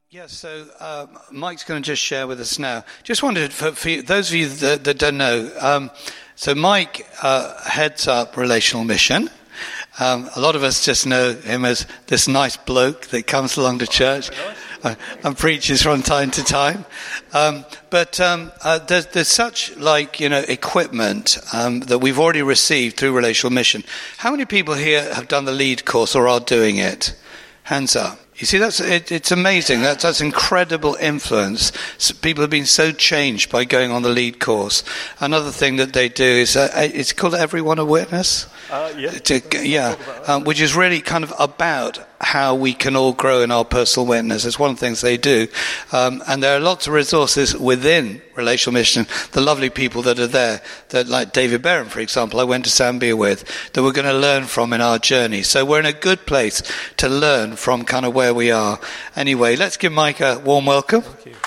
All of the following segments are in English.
Mike's going to just share with us now. Just wanted, for those of you that don't know, so Mike heads up Relational Mission. A lot of us just know him as this nice bloke that comes along to church and preaches from time to time. But there's such equipment that we've already received through Relational Mission. How many people here have done the lead course or are doing it? Hands up. You see, it's amazing. That's incredible influence. People have been so changed by going on the lead course. Another thing that they do is, it's called Everyone a Witness. Which is really kind of about how we can all grow in our personal witness. It's one of the things they do. And there are lots of resources within Relational Mission, the lovely people that are there, that like David Barron, for example, I went to Zambia with, that we're going to learn from in our journey. So we're in a good place to learn from kind of where we are. Anyway, let's give Mike a warm welcome. Thank you.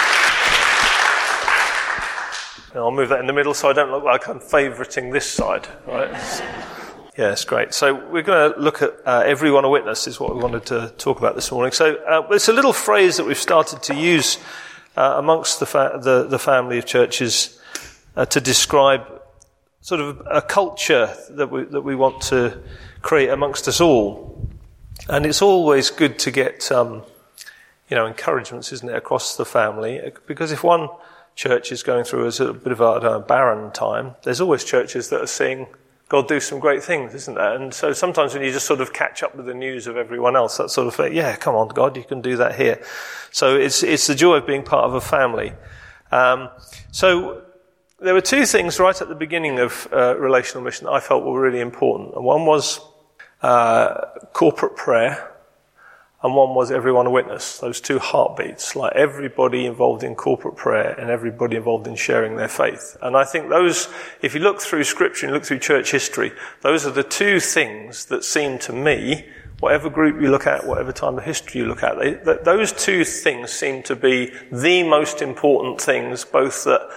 I'll move that in the middle so I don't look like I'm favouriting this side, right? Yeah, it's great. So we're going to look at Everyone a Witness is what we wanted to talk about this morning. So it's a little phrase that we've started to use amongst the family of churches to describe sort of a culture that we want to create amongst us all. And it's always good to get encouragements, isn't it, across the family? Because if one church is going through a bit of a barren time, there's always churches that are seeing God do some great things, isn't there? And so sometimes when you just sort of catch up with the news of everyone else, that sort of thing, yeah, come on, God, you can do that here. So it's the joy of being part of a family. So there were two things right at the beginning of Relational Mission that I felt were really important. And one was corporate prayer, and one was Everyone a Witness. Those two heartbeats, like everybody involved in corporate prayer and everybody involved in sharing their faith. And I think those, if you look through Scripture and look through church history, those are the two things that seem to me, whatever group you look at, whatever time of history you look at, those two things seem to be the most important things, both that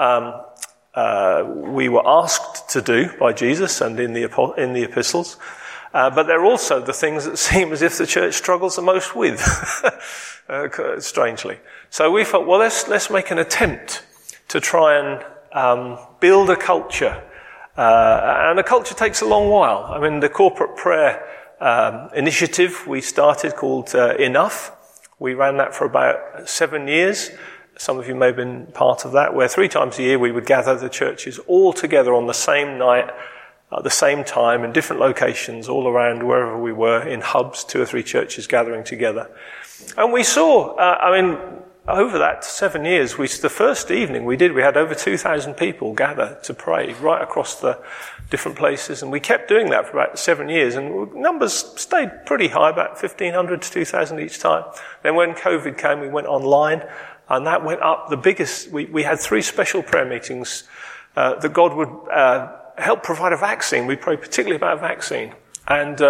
we were asked to do by Jesus and in the epistles, but they're also the things that seem as if the church struggles the most with, strangely. So we thought, well, let's make an attempt to try and build a culture. And a culture takes a long while. I mean, the corporate prayer initiative we started called Enough. We ran that for about 7 years. Some of you may have been part of that, where 3 times a year we would gather the churches all together on the same night, at the same time, in different locations, all around wherever we were, in hubs, 2 or 3 churches gathering together. And we saw, over that 7 years, the first evening we had over 2,000 people gather to pray right across the different places. And we kept doing that for about 7 years. And numbers stayed pretty high, about 1,500 to 2,000 each time. Then when COVID came, we went online. And that went up the biggest. We had 3 special prayer meetings that God would help provide a vaccine. We prayed particularly about a vaccine. And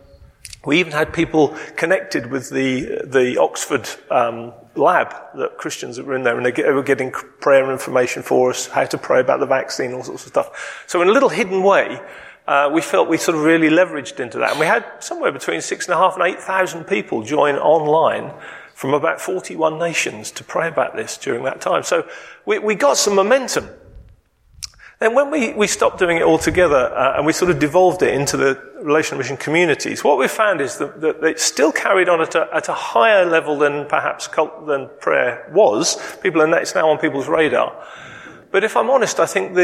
we even had people connected with the Oxford lab, that Christians that were in there, and they were getting prayer information for us, how to pray about the vaccine, all sorts of stuff. So in a little hidden way, we felt we sort of really leveraged into that. And we had somewhere between 6,500 and 8,000 people join online from about 41 nations to pray about this during that time. So we got some momentum. Then when we stopped doing it all together and we sort of devolved it into the Relational Mission communities, what we found is that it still carried on at a higher level than perhaps than prayer was. It's now on people's radar. But if I'm honest, I think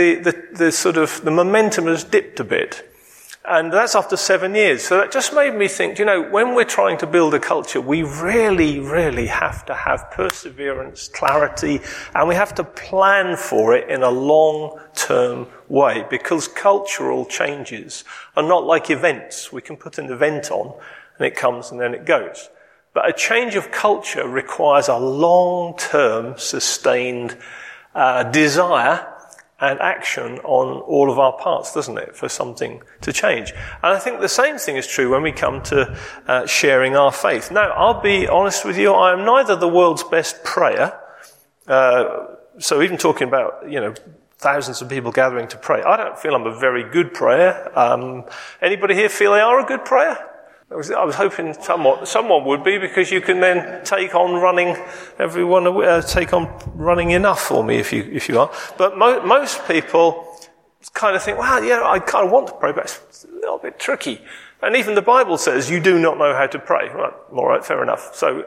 the momentum has dipped a bit. And that's after 7 years. So that just made me think, when we're trying to build a culture, we really, really have to have perseverance, clarity, and we have to plan for it in a long-term way, because cultural changes are not like events. We can put an event on, and it comes and then it goes. But a change of culture requires a long-term, sustained desire and action on all of our parts, doesn't it, for something to change? And I think the same thing is true when we come to sharing our faith. Now, I'll be honest with you, I am neither the world's best prayer, so even talking about, thousands of people gathering to pray, I don't feel I'm a very good prayer. Anybody here feel they are a good prayer? I was hoping someone would be, because you can then take on running enough for me if you are. But most people kind of think, well, yeah, I kind of want to pray, but it's a little bit tricky. And even the Bible says you do not know how to pray. Right, all right, fair enough. So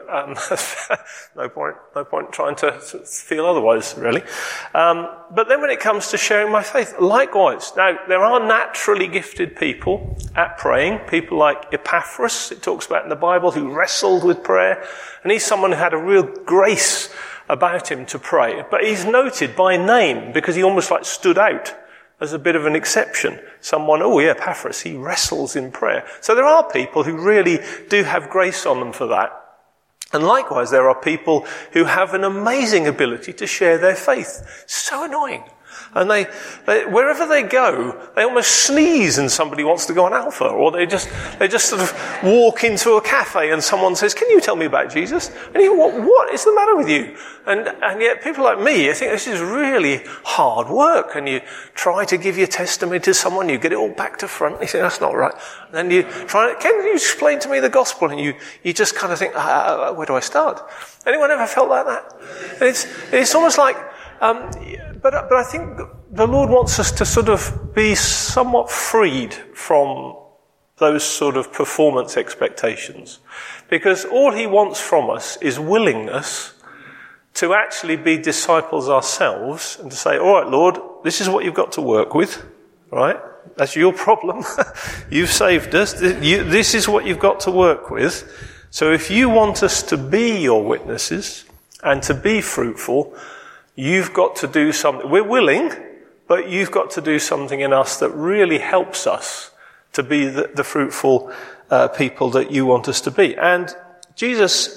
no point trying to feel otherwise, really. But then when it comes to sharing my faith, likewise. Now, there are naturally gifted people at praying, people like Epaphras, it talks about in the Bible, who wrestled with prayer. And he's someone who had a real grace about him to pray. But he's noted by name because he almost like stood out as a bit of an exception. Someone, oh yeah, Epaphras, he wrestles in prayer. So there are people who really do have grace on them for that. And likewise, there are people who have an amazing ability to share their faith. So annoying. And they wherever they go, they almost sneeze and somebody wants to go on Alpha, or they just sort of walk into a cafe and someone says, "Can you tell me about Jesus?" And you go, what is the matter with you? And yet people like me, I think this is really hard work, and you try to give your testimony to someone, you get it all back to front, and you think, that's not right. And then you try, can you explain to me the gospel? And you just kind of think, where do I start? Anyone ever felt like that? And it's almost like, but I think the Lord wants us to sort of be somewhat freed from those sort of performance expectations. Because all he wants from us is willingness to actually be disciples ourselves and to say, all right, Lord, this is what you've got to work with, right? That's your problem. You've saved us. This is what you've got to work with. So if you want us to be your witnesses and to be fruitful, you've got to do something. We're willing, but you've got to do something in us that really helps us to be the fruitful people that you want us to be. And Jesus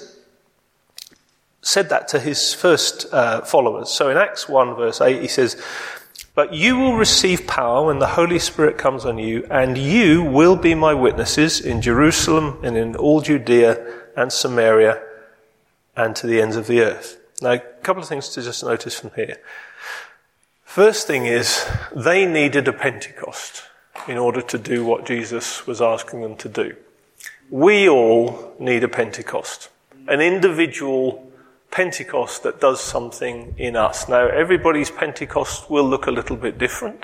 said that to his first followers. So in Acts 1 verse 8 he says, "But you will receive power when the Holy Spirit comes on you, and you will be my witnesses in Jerusalem and in all Judea and Samaria and to the ends of the earth." Now, a couple of things to just notice from here. First thing is, they needed a Pentecost in order to do what Jesus was asking them to do. We all need a Pentecost, an individual Pentecost that does something in us. Now, everybody's Pentecost will look a little bit different,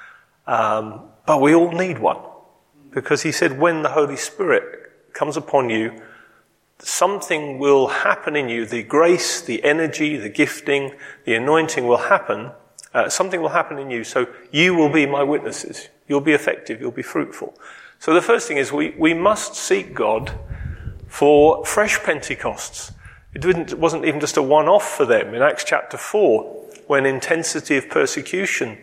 but we all need one. Because he said, when the Holy Spirit comes upon you, something will happen in you. The grace, the energy, the gifting, the anointing will happen. Something will happen in you. So you will be my witnesses. You'll be effective. You'll be fruitful. So the first thing is we must seek God for fresh Pentecosts. It wasn't even just a one-off for them. In Acts chapter 4, when intensity of persecution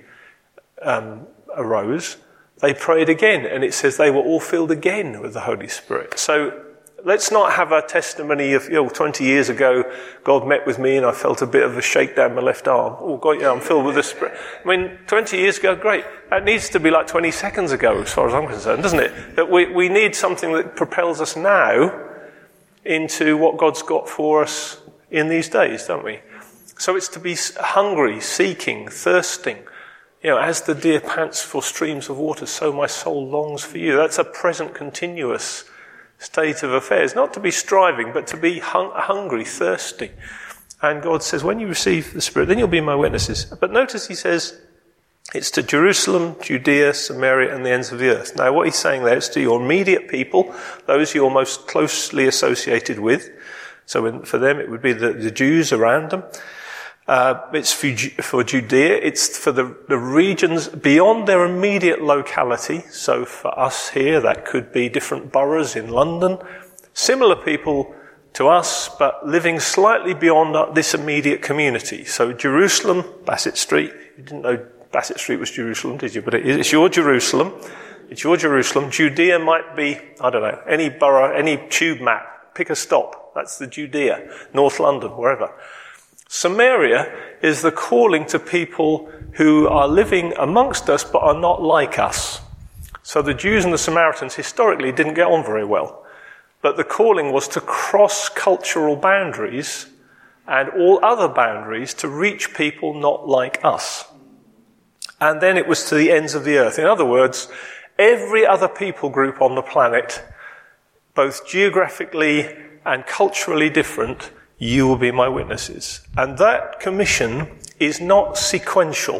arose, they prayed again, and it says they were all filled again with the Holy Spirit. So let's not have a testimony of, 20 years ago, God met with me and I felt a bit of a shake down my left arm. Oh, God, yeah, I'm filled with the Spirit. I mean, 20 years ago, great. That needs to be like 20 seconds ago, as far as I'm concerned, doesn't it? That we need something that propels us now into what God's got for us in these days, don't we? So it's to be hungry, seeking, thirsting. As the deer pants for streams of water, so my soul longs for you. That's a present continuous state of affairs. Not to be striving, but to be hungry, thirsty. And God says, when you receive the Spirit, then you'll be my witnesses. But notice he says, it's to Jerusalem, Judea, Samaria, and the ends of the earth. Now, what he's saying there is to your immediate people, those you're most closely associated with. So for them, it would be the Jews around them. It's for Judea. It's for the regions beyond their immediate locality. So for us here, that could be different boroughs in London. Similar people to us, but living slightly beyond this immediate community. So Jerusalem, Bassett Street. You didn't know Bassett Street was Jerusalem, did you? But it's your Jerusalem. It's your Jerusalem. Judea might be, I don't know, any borough, any tube map. Pick a stop. That's the Judea. North London, wherever. Samaria is the calling to people who are living amongst us but are not like us. So the Jews and the Samaritans historically didn't get on very well. But the calling was to cross cultural boundaries and all other boundaries to reach people not like us. And then it was to the ends of the earth. In other words, every other people group on the planet both geographically and culturally different, you will be my witnesses. And that commission is not sequential.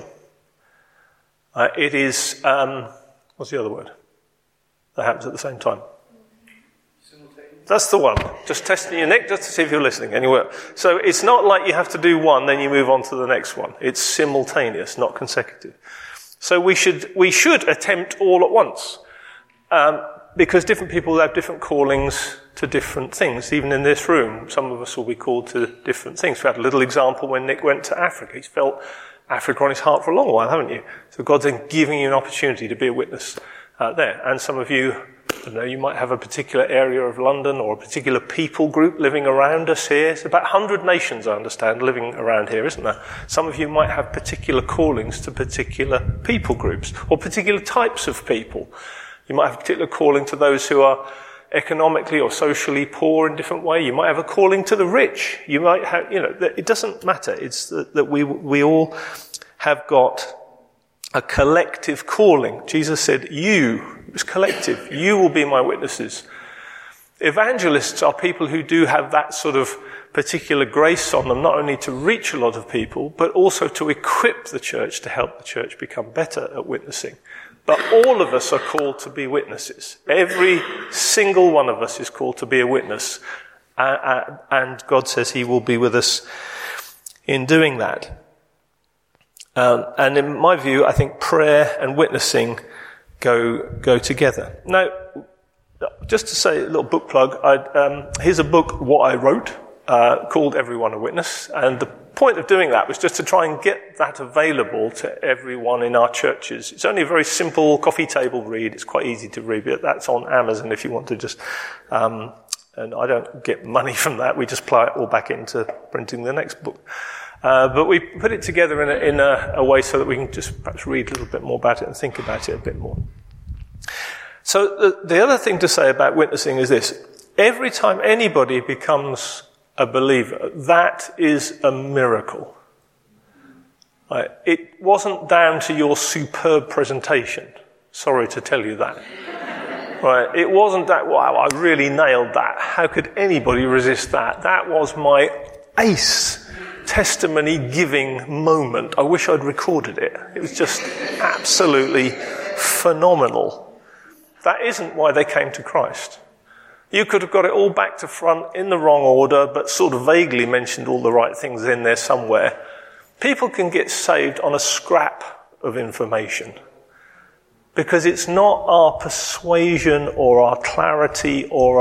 It is, what's the other word? That happens at the same time. That's the one. Just testing your neck just to see if you're listening. Anyway, so it's not like you have to do one, then you move on to the next one. It's simultaneous, not consecutive. So we should attempt all at once, because different people have different callings to different things. Even in this room, some of us will be called to different things. We had a little example when Nick went to Africa. He's felt Africa on his heart for a long while, haven't you? So God's then giving you an opportunity to be a witness there. And some of you, I don't know, you might have a particular area of London or a particular people group living around us here. It's about 100 nations, I understand, living around here, isn't there? Some of you might have particular callings to particular people groups or particular types of people. You might have a particular calling to those who are economically or socially poor in a different way. You might have a calling to the rich. You might have, it doesn't matter. It's that we all have got a collective calling. Jesus said, it was collective. You will be my witnesses. Evangelists are people who do have that sort of particular grace on them, not only to reach a lot of people, but also to equip the church to help the church become better at witnessing. But all of us are called to be witnesses. Every single one of us is called to be a witness. And God says he will be with us in doing that. And in my view, I think prayer and witnessing go together. Now, just to say a little book plug, here's a book, what I wrote, called Everyone a Witness. And the point of doing that was just to try and get that available to everyone in our churches. It's only a very simple coffee table read. It's quite easy to read, but that's on Amazon if you want to just, and I don't get money from that. We just plow it all back into printing the next book. But we put it together in a way so that we can just perhaps read a little bit more about it and think about it a bit more. So the other thing to say about witnessing is this. Every time anybody becomes a believer, that is a miracle. Right? It wasn't down to your superb presentation. Sorry to tell you that. Right? It wasn't that, wow, I really nailed that. How could anybody resist that? That was my ace testimony giving moment. I wish I'd recorded it. It was just absolutely phenomenal. That isn't why they came to Christ. You could have got it all back to front in the wrong order, but sort of vaguely mentioned all the right things in there somewhere. People can get saved on a scrap of information because it's not our persuasion or our clarity or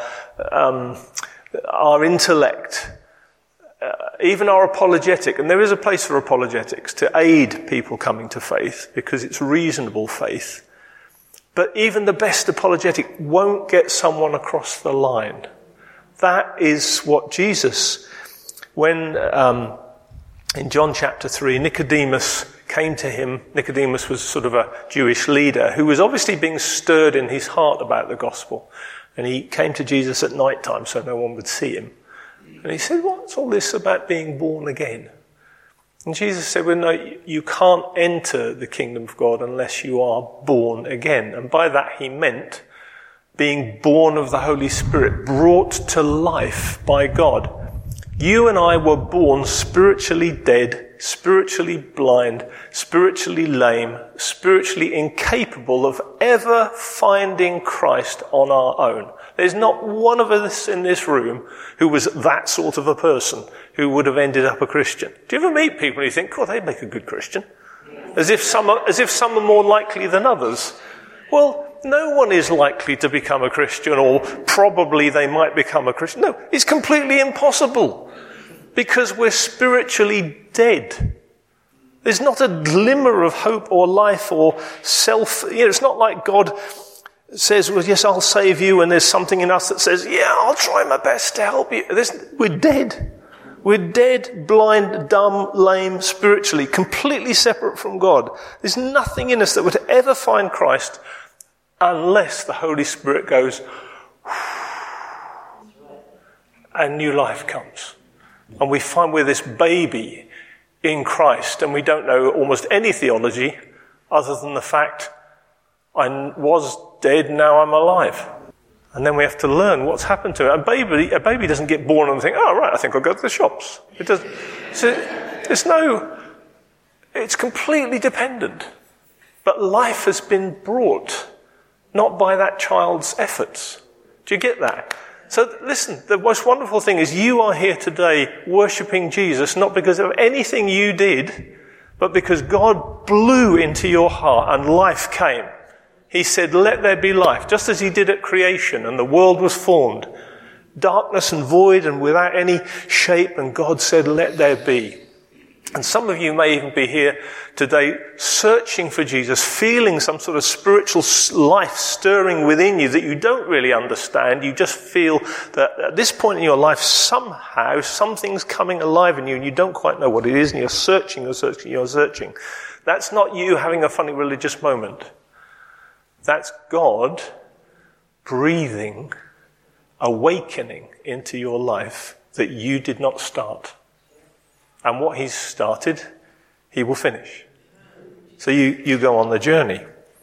our intellect, even our apologetic. And there is a place for apologetics to aid people coming to faith because it's reasonable faith. But even the best apologetic won't get someone across the line. That is what Jesus, when in John chapter 3, Nicodemus came to him. Nicodemus was sort of a Jewish leader who was obviously being stirred in his heart about the gospel. And he came to Jesus at night time so no one would see him. And he said, what's all this about being born again? And Jesus said, well, no, you can't enter the kingdom of God unless you are born again. And by that he meant being born of the Holy Spirit, brought to life by God. You and I were born spiritually dead, spiritually blind, spiritually lame, spiritually incapable of ever finding Christ on our own. There's not one of us in this room who was that sort of a person who would have ended up a Christian. Do you ever meet people and you think, God, they'd make a good Christian? As if some are more likely than others. Well, no one is likely to become a Christian, or probably they might become a Christian. No, it's completely impossible because we're spiritually dead. There's not a glimmer of hope or life or self. It's not like God says, well, yes, I'll save you, and there's something in us that says, yeah, I'll try my best to help you. We're dead. We're dead, blind, dumb, lame, spiritually, completely separate from God. There's nothing in us that would ever find Christ unless the Holy Spirit goes, and new life comes. And we find we're this baby in Christ, and we don't know almost any theology other than the fact I was dead, now I'm alive. And then we have to learn what's happened to it. A baby doesn't get born and think, oh, right, I think I'll go to the shops. It doesn't. So it's completely dependent. But life has been brought, not by that child's efforts. Do you get that? So listen, the most wonderful thing is you are here today worshipping Jesus, not because of anything you did, but because God blew into your heart and life came. He said, let there be life, just as he did at creation, and the world was formed. Darkness and void and without any shape, and God said, let there be. And some of you may even be here today searching for Jesus, feeling some sort of spiritual life stirring within you that you don't really understand. You just feel that at this point in your life, somehow, something's coming alive in you and you don't quite know what it is, and you're searching. That's not you having a funny religious moment. That's God breathing, awakening into your life that you did not start. And what he's started, he will finish. So you go on the journey.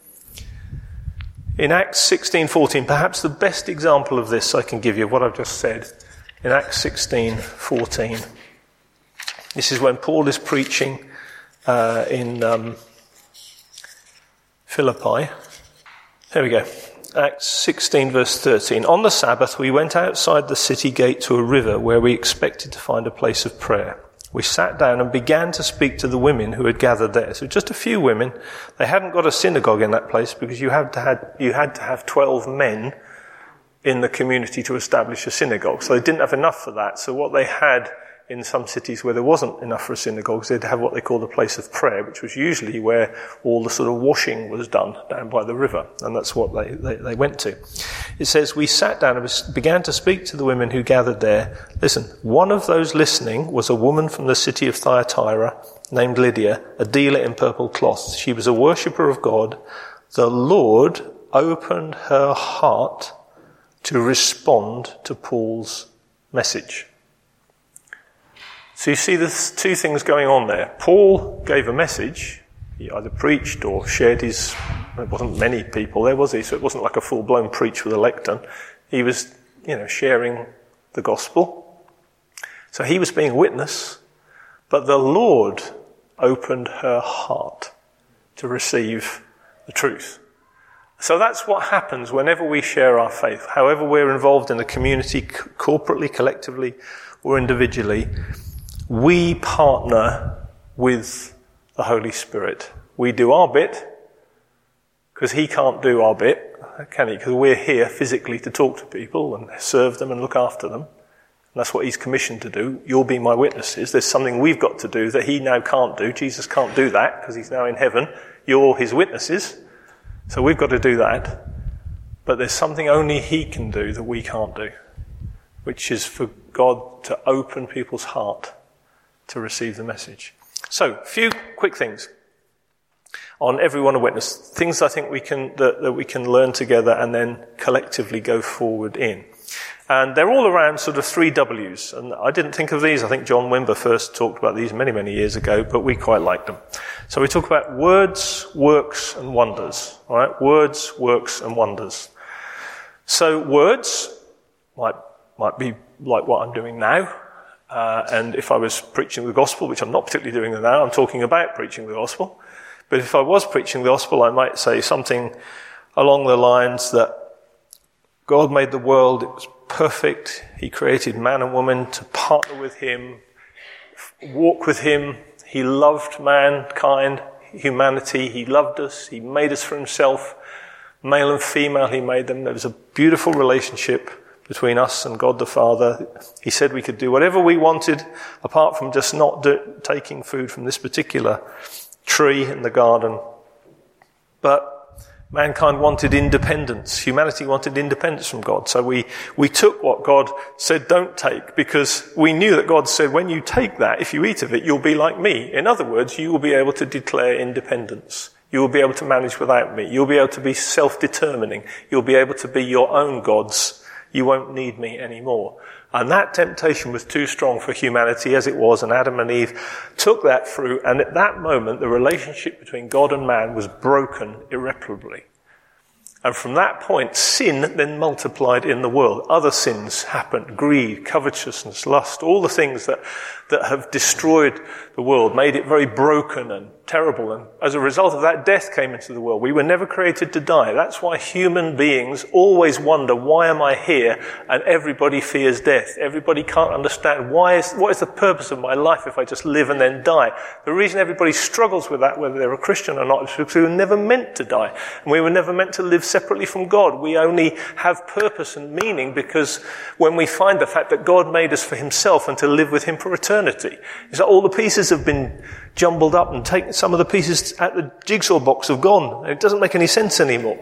In Acts 16:14, perhaps the best example of this I can give you, what I've just said, in Acts 16:14, this is when Paul is preaching in Philippi. There we go. Acts 16 verse 13. On the Sabbath we went outside the city gate to a river where we expected to find a place of prayer. We sat down and began to speak to the women who had gathered there. So just a few women. They hadn't got a synagogue in that place because you had to have 12 men in the community to establish a synagogue. So they didn't have enough for that. So what they had in some cities where there wasn't enough for a synagogue, they'd have what they called a place of prayer, which was usually where all the sort of washing was done down by the river. And that's what they went to. It says, we sat down and began to speak to the women who gathered there. Listen, one of those listening was a woman from the city of Thyatira named Lydia, a dealer in purple cloth. She was a worshipper of God. The Lord opened her heart to respond to Paul's message. So you see there's two things going on there. Paul gave a message. He either preached or shared his... There wasn't many people there, was he? So it wasn't like a full-blown preach with a lectern. He was, sharing the gospel. So he was being a witness. But the Lord opened her heart to receive the truth. So that's what happens whenever we share our faith. However we're involved in the community, corporately, collectively, or individually, we partner with the Holy Spirit. We do our bit, because he can't do our bit, can he? Because we're here physically to talk to people and serve them and look after them. And that's what he's commissioned to do. You'll be my witnesses. There's something we've got to do that he now can't do. Jesus can't do that because he's now in heaven. You're his witnesses. So we've got to do that. But there's something only he can do that we can't do, which is for God to open people's heart to receive the message. So, a few quick things on everyone a witness. Things I think that we can learn together and then collectively go forward in. And they're all around sort of 3 W's. And I didn't think of these. I think John Wimber first talked about these many, many years ago, but we quite liked them. So we talk about words, works, and wonders. All right? Words, works, and wonders. So words might be like what I'm doing now. And if I was preaching the gospel, which I'm not particularly doing now, I'm talking about preaching the gospel. But if I was preaching the gospel, I might say something along the lines that God made the world, it was perfect. He created man and woman to partner with him, walk with him. He loved mankind, humanity. He loved us. He made us for himself. Male and female, he made them. There was a beautiful relationship between us and God the Father. He said we could do whatever we wanted, apart from just not taking food from this particular tree in the garden. But mankind wanted independence. Humanity wanted independence from God. So we took what God said don't take, because we knew that God said, when you take that, if you eat of it, you'll be like me. In other words, you will be able to declare independence. You will be able to manage without me. You'll be able to be self-determining. You'll be able to be your own gods. You won't need me anymore. And that temptation was too strong for humanity as it was, and Adam and Eve took that fruit, and at that moment the relationship between God and man was broken irreparably. And from that point, sin then multiplied in the world. Other sins happened. Greed, covetousness, lust, all the things that have destroyed the world, made it very broken and terrible. And as a result of that, death came into the world. We were never created to die. That's why human beings always wonder, why am I here? And everybody fears death. Everybody can't understand what is the purpose of my life if I just live and then die. The reason everybody struggles with that, whether they're a Christian or not, is because we were never meant to die. And we were never meant to live separately from God. We only have purpose and meaning because when we find the fact that God made us for himself and to live with him for eternity. It's like all the pieces have been jumbled up and some of the pieces at the jigsaw box have gone. It doesn't make any sense anymore.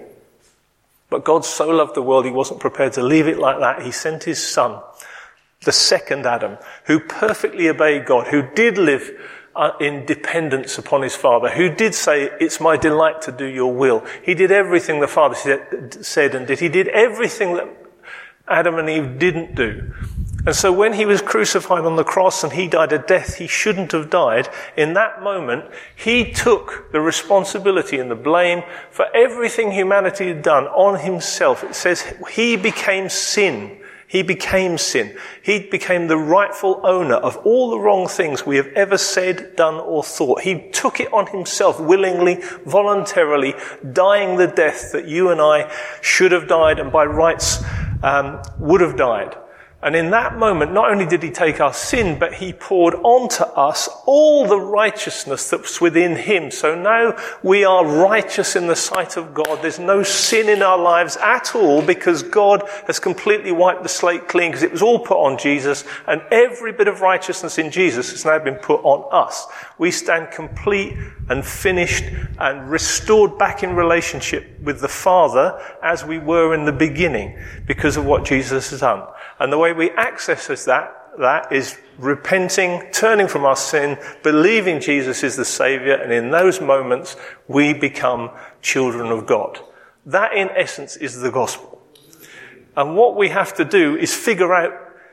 But God so loved the world, he wasn't prepared to leave it like that. He sent his son, the second Adam, who perfectly obeyed God, who did live in dependence upon his Father, who did say, it's my delight to do your will. He did everything the Father said and did. He did everything that Adam and Eve didn't do. And so when he was crucified on the cross and he died a death he shouldn't have died, in that moment, he took the responsibility and the blame for everything humanity had done on himself. It says he became sin. He became sin. He became the rightful owner of all the wrong things we have ever said, done, or thought. He took it on himself willingly, voluntarily, dying the death that you and I should have died and by rights would have died. And in that moment, not only did he take our sin, but he poured onto us all the righteousness that's within him. So now we are righteous in the sight of God. There's no sin in our lives at all because God has completely wiped the slate clean because it was all put on Jesus, and every bit of righteousness in Jesus has now been put on us. We stand complete and finished and restored back in relationship with the Father as we were in the beginning because of what Jesus has done. And the way we access that is repenting, turning from our sin, believing Jesus is the Saviour, and in those moments we become children of God. That in essence is the gospel. And what we have to do is figure out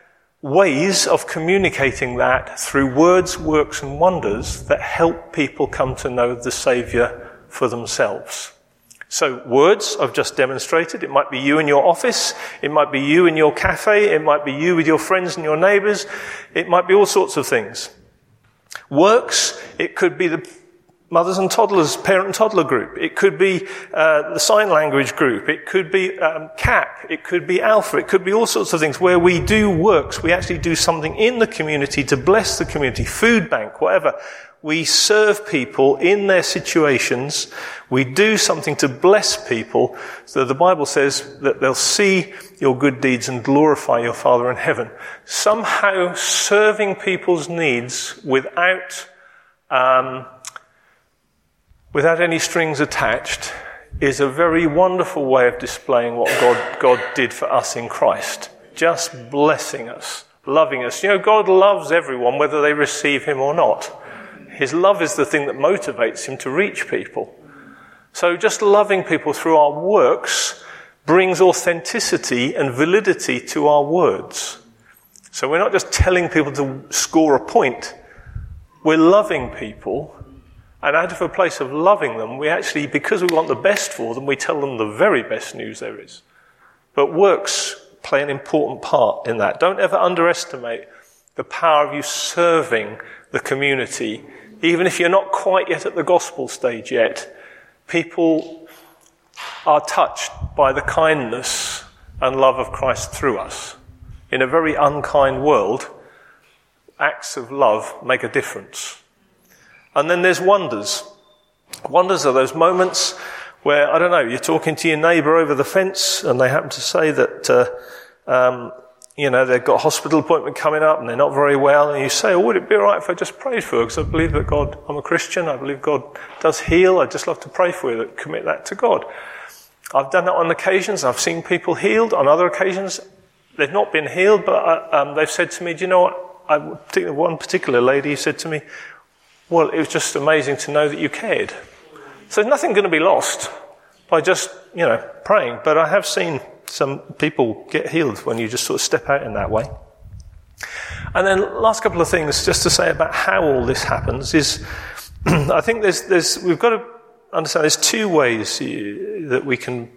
ways of communicating that through words, works and wonders that help people come to know the Saviour for themselves. So words I've just demonstrated. It might be you in your office. It might be you in your cafe. It might be you with your friends and your neighbours. It might be all sorts of things. Works, it could be the mothers and toddlers, parent and toddler group. It could be the sign language group. It could be CAP. It could be Alpha. It could be all sorts of things where we do works. We actually do something in the community to bless the community. Food bank, whatever. We serve people in their situations. We do something to bless people. So the Bible says that they'll see your good deeds and glorify your Father in heaven. Somehow serving people's needs without any strings attached is a very wonderful way of displaying what God did for us in Christ. Just blessing us, loving us. You know, God loves everyone whether they receive him or not. His love is the thing that motivates him to reach people. So just loving people through our works brings authenticity and validity to our words. So we're not just telling people to score a point. We're loving people, and out of a place of loving them, we actually, because we want the best for them, we tell them the very best news there is. But works play an important part in that. Don't ever underestimate the power of you serving the community. Even if you're not quite yet at the gospel stage yet, people are touched by the kindness and love of Christ through us. In a very unkind world, acts of love make a difference. And then there's wonders. Wonders are those moments where, I don't know, you're talking to your neighbour over the fence and they happen to say that they've got a hospital appointment coming up and they're not very well, and you say, oh, would it be all right if I just prayed for her? Because I believe that God, I'm a Christian, I believe God does heal, I'd just love to pray for you, commit that to God. I've done that on occasions, I've seen people healed. On other occasions, they've not been healed, but they've said to me, do you know what, one particular lady said to me, well, it was just amazing to know that you cared. So there's nothing going to be lost by just, praying, but I have seen some people get healed when you just sort of step out in that way. And then last couple of things just to say about how all this happens is I think we've got to understand there's two ways that we can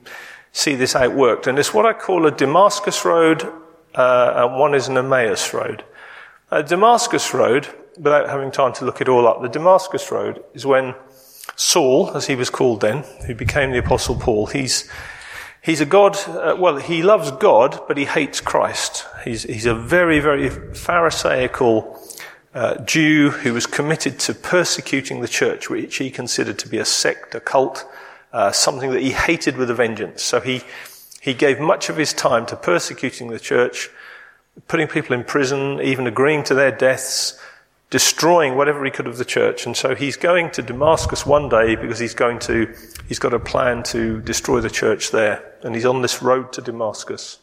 see this outworked. And it's what I call a Damascus road, and one is an Emmaus road. A Damascus road, without having time to look it all up, the Damascus road is when Saul, as he was called then, who became the Apostle Paul, he's a God, he loves God, but he hates Christ. He's a very, very Pharisaical Jew who was committed to persecuting the church, which he considered to be a sect, a cult, something that he hated with a vengeance. So he gave much of his time to persecuting the church, putting people in prison, even agreeing to their deaths, destroying whatever he could of the church. And so he's going to Damascus one day because he's got a plan to destroy the church there. And he's on this road to Damascus.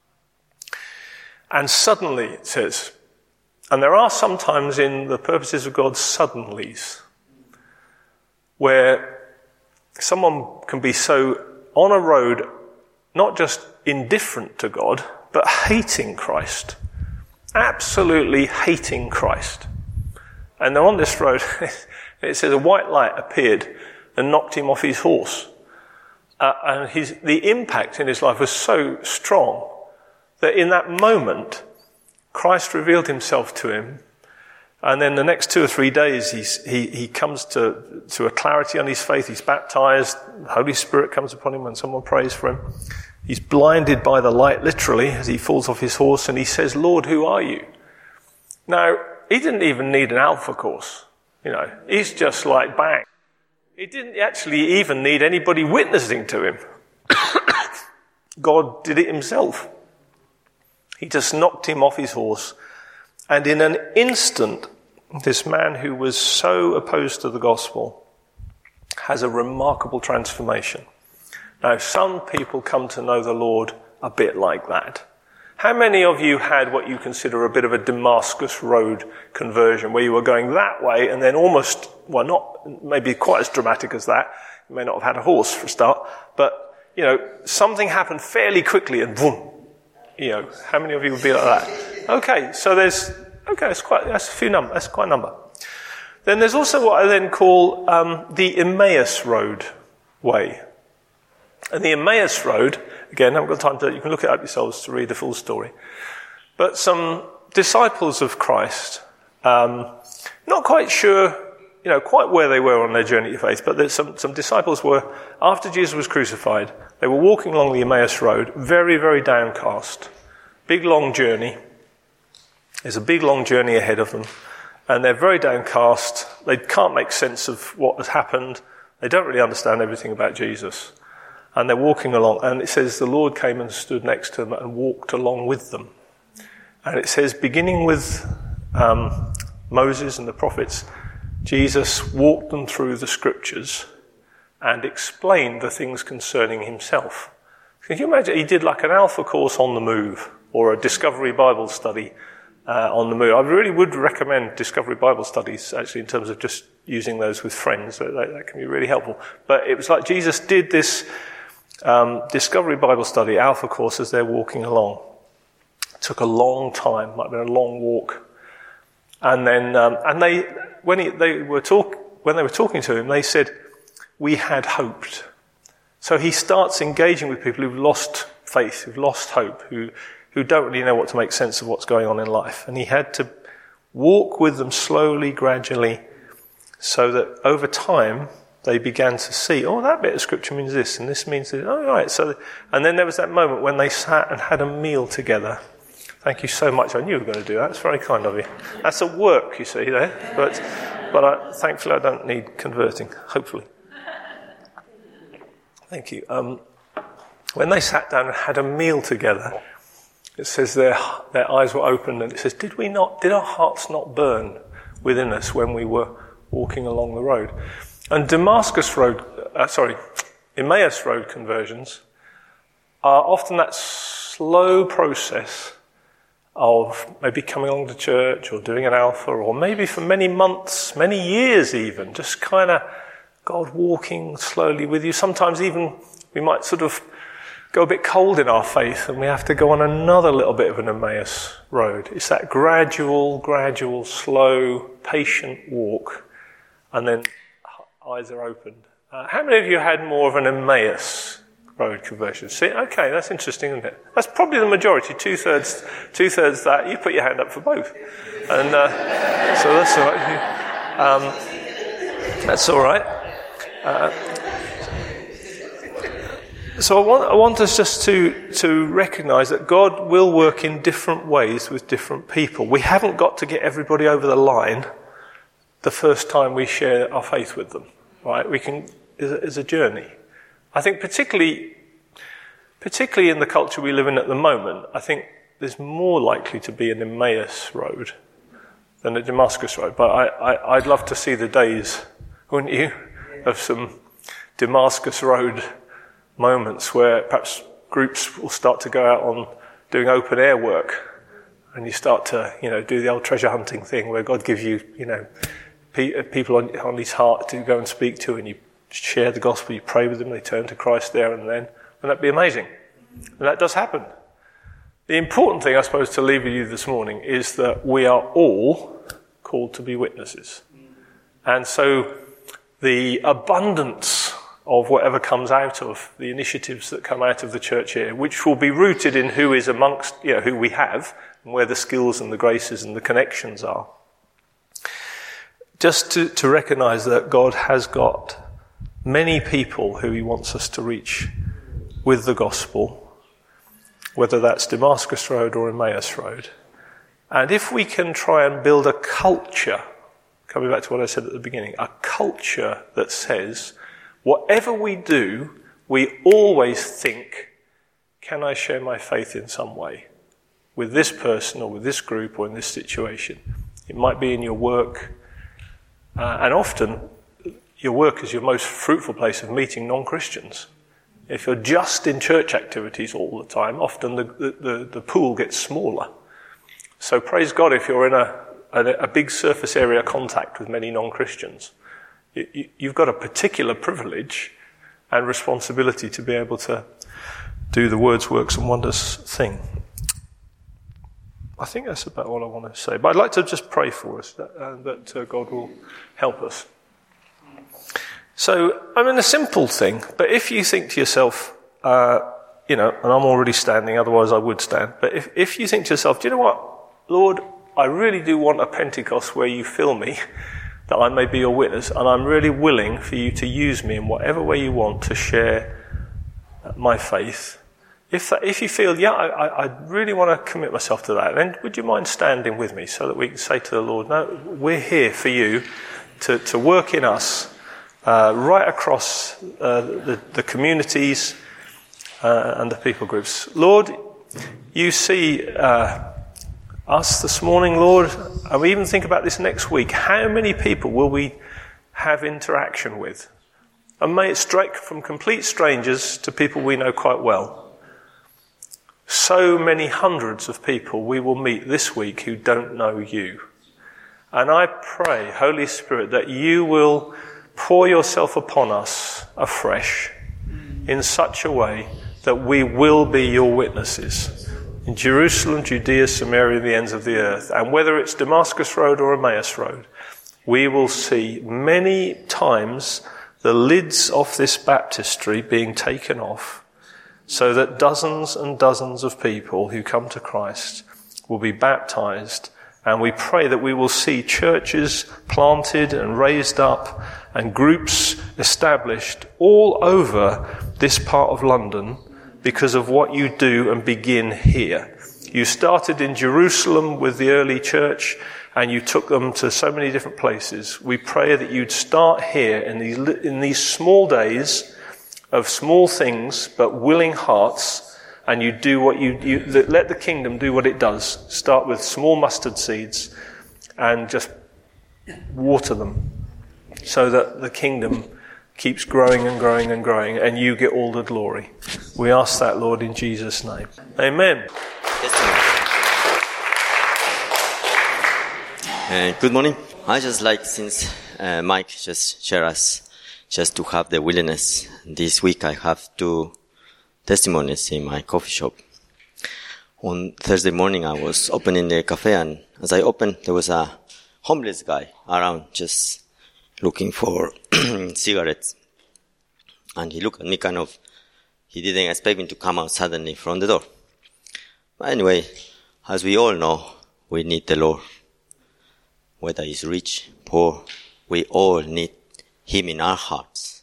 And suddenly, it says, and there are sometimes in the purposes of God suddenlies, where someone can be so on a road, not just indifferent to God, but hating Christ. Absolutely hating Christ. And they're on this road, it says a white light appeared and knocked him off his horse. And the impact in his life was so strong that in that moment, Christ revealed himself to him. And then the next 2 or 3 days, he comes to a clarity on his faith. He's baptized. The Holy Spirit comes upon him when someone prays for him. He's blinded by the light, literally, as he falls off his horse. And he says, "Lord, who are you?" Now, he didn't even need an Alpha course. He's just like bang. He didn't actually even need anybody witnessing to him. God did it himself. He just knocked him off his horse. And in an instant, this man who was so opposed to the gospel has a remarkable transformation. Now, some people come to know the Lord a bit like that. How many of you had what you consider a bit of a Damascus Road conversion, where you were going that way and then almost, not maybe quite as dramatic as that. You may not have had a horse for a start, but, something happened fairly quickly and boom. How many of you would be like that? Okay, so that's quite a number. Then there's also what I then call the Emmaus Road way. And the Emmaus Road, again, I haven't got time you can look it up yourselves to read the full story. But some disciples of Christ, not quite sure, quite where they were on their journey to faith, but some disciples were, after Jesus was crucified, they were walking along the Emmaus Road, very, very downcast. Big, long journey. There's a big, long journey ahead of them. And they're very downcast. They can't make sense of what has happened. They don't really understand everything about Jesus. And they're walking along, and it says the Lord came and stood next to them and walked along with them. And it says, beginning with Moses and the prophets, Jesus walked them through the scriptures and explained the things concerning himself. Can you imagine? He did like an Alpha course on the move, or a Discovery Bible study on the move. I really would recommend Discovery Bible studies, actually, in terms of just using those with friends. That can be really helpful. But it was like Jesus did this Discovery Bible study, Alpha course, as they're walking along. It took a long time, might have been a long walk. And then, when they were talking to him, they said, "We had hoped." So he starts engaging with people who've lost faith, who've lost hope, who don't really know what to make sense of what's going on in life. And he had to walk with them slowly, gradually, so that over time they began to see, that bit of scripture means this, and this means this. Oh, right. And then there was that moment when they sat and had a meal together. Thank you so much. I knew you were going to do that. It's very kind of you. That's a work, you see, there. But thankfully I don't need converting, hopefully. Thank you. When they sat down and had a meal together, it says their eyes were opened, and it says, did our hearts not burn within us when we were walking along the road? And Emmaus Road conversions are often that slow process of maybe coming along to church or doing an Alpha, or maybe for many months, many years even, just kind of God walking slowly with you. Sometimes even we might sort of go a bit cold in our faith and we have to go on another little bit of an Emmaus Road. It's that gradual, slow, patient walk, and then eyes are opened. How many of you had more of an Emmaus road conversions. See, okay, that's interesting, isn't it? That's probably the majority, two-thirds that. You put your hand up for both. And so that's all right. That's all right. So I want us just to recognise that God will work in different ways with different people. We haven't got to get everybody over the line the first time we share our faith with them, right? We can, it's a journey. I think particularly in the culture we live in at the moment, I think there's more likely to be an Emmaus road than a Damascus road. But I'd love to see the days, wouldn't you, of some Damascus road moments where perhaps groups will start to go out on doing open air work, and you start to, do the old treasure hunting thing where God gives you, people on his heart to go and speak to, and you share the gospel, you pray with them, they turn to Christ there and then. Wouldn't that be amazing? And that does happen. The important thing, I suppose, to leave with you this morning is that we are all called to be witnesses. And so the abundance of whatever comes out of the initiatives that come out of the church here, which will be rooted in who is amongst, who we have, and where the skills and the graces and the connections are. Just to recognise that God has got many people who he wants us to reach with the gospel, whether that's Damascus Road or Emmaus Road. And if we can try and build a culture, coming back to what I said at the beginning, a culture that says, whatever we do, we always think, can I share my faith in some way with this person or with this group or in this situation? It might be in your work, and often your work is your most fruitful place of meeting non-Christians. If you're just in church activities all the time, often the pool gets smaller. So praise God if you're in a big surface area contact with many non-Christians. You've got a particular privilege and responsibility to be able to do the words, works and wonders thing. I think that's about all I want to say. But I'd like to just pray for us that God will help us. So, a simple thing, but if you think to yourself, and I'm already standing, otherwise I would stand, but if you think to yourself, do you know what, Lord, I really do want a Pentecost where you fill me, that I may be your witness, and I'm really willing for you to use me in whatever way you want to share my faith. If you feel, I really want to commit myself to that, then would you mind standing with me so that we can say to the Lord, no, we're here for you to work in us, right across the communities and the people groups. Lord, you see us this morning, Lord, and we even think about this next week. How many people will we have interaction with? And may it strike from complete strangers to people we know quite well. So many hundreds of people we will meet this week who don't know you. And I pray, Holy Spirit, that you will pour yourself upon us afresh in such a way that we will be your witnesses in Jerusalem, Judea, Samaria, and the ends of the earth. And whether it's Damascus Road or Emmaus Road, we will see many times the lids off this baptistry being taken off so that dozens and dozens of people who come to Christ will be baptized. And we pray that we will see churches planted and raised up and groups established all over this part of London because of what you do and begin here. You started in Jerusalem with the early church and you took them to so many different places. We pray that you'd start here in these small days of small things but willing hearts, and you do what you let the kingdom do what it does. Start with small mustard seeds and just water them so that the kingdom keeps growing and growing and growing, and you get all the glory. We ask that, Lord, in Jesus' name. Amen. Good morning. I just like, since Mike just shared us, just to have the willingness. This week I have 2 testimonies in my coffee shop. On Thursday morning I was opening the cafe, and as I opened there was a homeless guy around just looking for cigarettes. And he looked at me kind of He didn't expect me to come out suddenly from the door. But anyway, as we all know, we need the Lord. Whether he's rich, poor, we all need him in our hearts.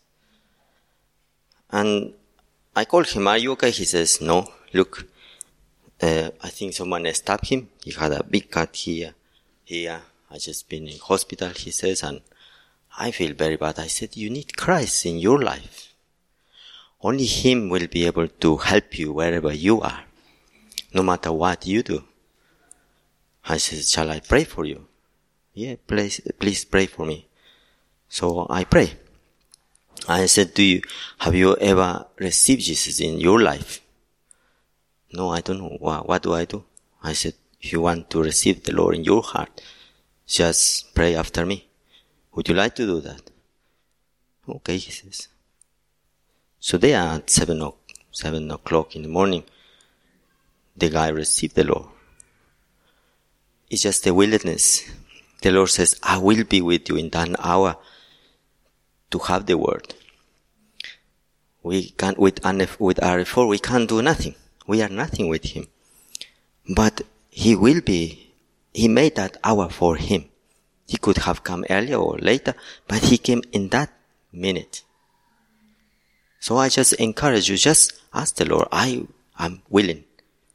And I called him, "Are you okay?" He says, "No, look, I think someone stabbed him. He had a big cut here. I just been in hospital," he says, "and I feel very bad." I said, "You need Christ in your life. Only him will be able to help you wherever you are, no matter what you do." I said, "Shall I pray for you?" "Yeah, please pray for me." So I pray. I said, have you ever received Jesus in your life?" "No, I don't know. What do I do?" I said, "If you want to receive the Lord in your heart, just pray after me. Would you like to do that?" "Okay," he says. So there at 7 o'clock in the morning, the guy received the Lord. It's just a willingness. The Lord says, "I will be with you in that hour to have the word." We can't, with RF4, we can't do nothing. We are nothing with him. But he made that hour for him. He could have come earlier or later, but he came in that minute. So I just encourage you, just ask the Lord, I am willing.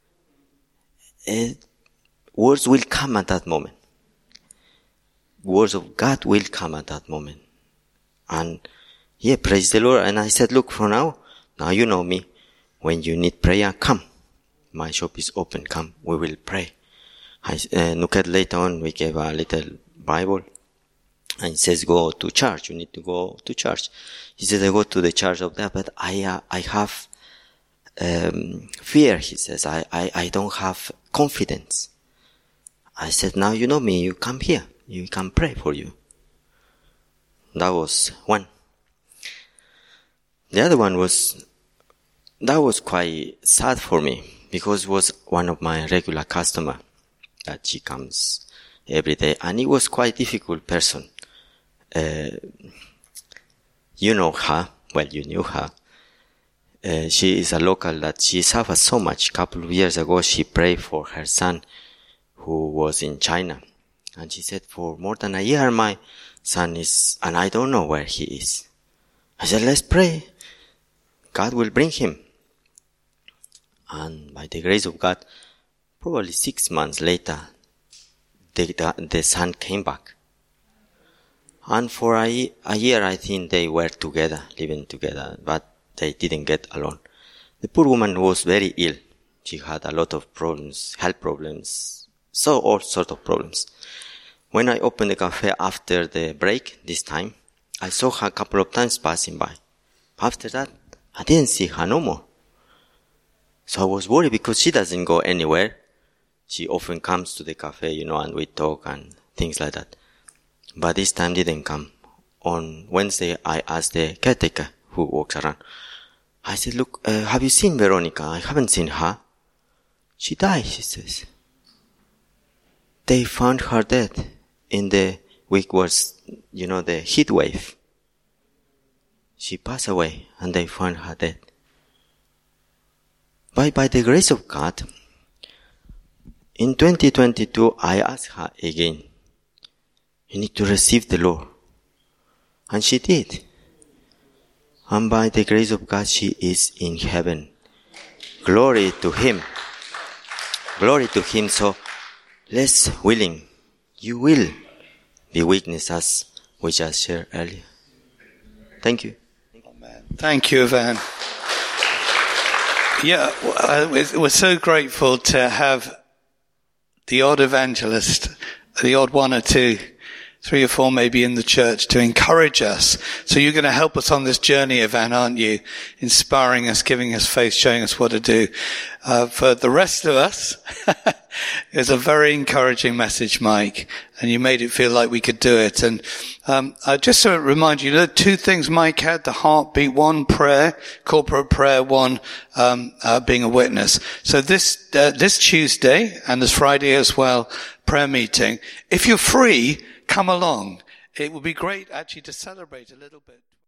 Words will come at that moment. Words of God will come at that moment. And praise the Lord. And I said, "Look, for now you know me. When you need prayer, come. My shop is open. Come, we will pray." Nuket later on, we gave a little Bible. And it says, "Go to church. You need to go to church." He said, "I go to the church of that, but I have fear," he says. I don't have confidence." I said, "Now you know me. You come here. You can pray for you." That was one. The other one that was quite sad for me, because it was one of my regular customer that she comes every day, and it was quite difficult person. You know her. Well, you knew her. She is a local that she suffered so much. A couple of years ago, she prayed for her son who was in China. And she said, "For more than a year, my son is, and I don't know where he is." I said, "Let's pray. God will bring him." And by the grace of God, probably 6 months later, the son came back. And for a year, I think they were together, living together, but they didn't get along. The poor woman was very ill. She had a lot of problems, health problems, so all sorts of problems. When I opened the cafe after the break, this time, I saw her a couple of times passing by. After that, I didn't see her no more. So I was worried because she doesn't go anywhere. She often comes to the cafe, and we talk and things like that. But this time didn't come. On Wednesday, I asked the caretaker who walks around. I said, "Look, have you seen Veronica? I haven't seen her." "She died," she says. "They found her dead in the week was, the heat wave. She passed away and they found her dead." By the grace of God, in 2022, I asked her again, "You need to receive the Lord." And she did. And by the grace of God, she is in heaven. Glory to Him. Glory to Him. So, let's willing. You will be witness as we just shared earlier. Thank you. Amen. Thank you, Ivan. Yeah, we're so grateful to have the odd evangelist, the odd one or two, 3 or 4 maybe in the church to encourage us. So you're going to help us on this journey, Ivan, aren't you? Inspiring us, giving us faith, showing us what to do. For the rest of us, it's a very encouraging message, Mike, and you made it feel like we could do it. And just to remind you, 2 things Mike had: the heartbeat, 1 prayer, corporate prayer, 1 being a witness. So this Tuesday and this Friday as well, prayer meeting. If you're free, come along. It would be great actually to celebrate a little bit.